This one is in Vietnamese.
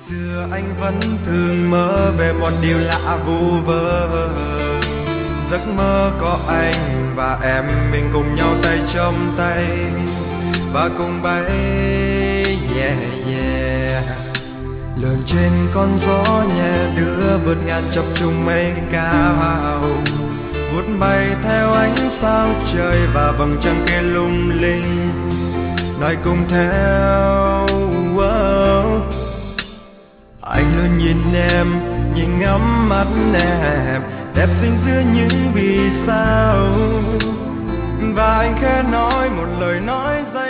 Xưa anh vẫn thường mơ về một điều lạ vu vơ, giấc mơ có anh và em mình cùng nhau tay trong tay và cùng bay, yeah yeah. Lượn trên con gió nhẹ đưa vượt ngàn chập trùng mây cao, vút bay theo ánh sao trời và vầng trăng kia lung linh, nói cùng theo. Anh luôn nhìn em, nhìn ngắm mắt em, đẹp xinh giữa những vì sao. Và anh khẽ nói một lời nói dành